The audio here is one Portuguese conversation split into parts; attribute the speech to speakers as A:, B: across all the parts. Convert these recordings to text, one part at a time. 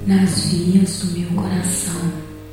A: nas vias do meu coração.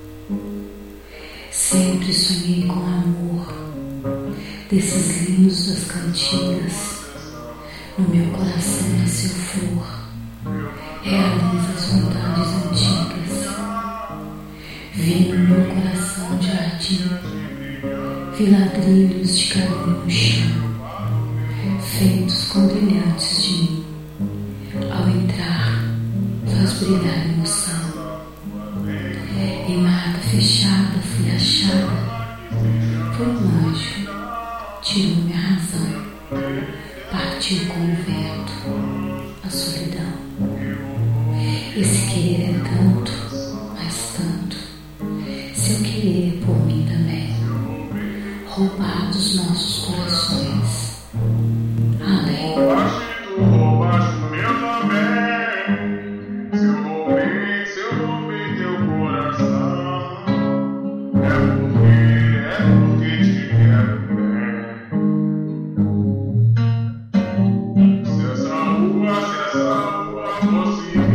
A: Sempre sonhei com amor, desses lindos das cantigas. No meu coração nasceu flor, realiza as vontades antigas. Vi no meu coração jardim, vi ladrilhos de carinho no chão, feitos com brilhantes de mim. Ao entrar, faz brilhar emoção. Em mata fechada fui achada, foi um anjo, tirou minha razão, partiu com o vento, a solidão. Esse querer é tanto, mas tanto, seu querer é por mim também, roubados nossos corações, além.
B: Roubaste o meu também. Se eu roubei teu coração, é porque te quero bem. Se essa rua fosse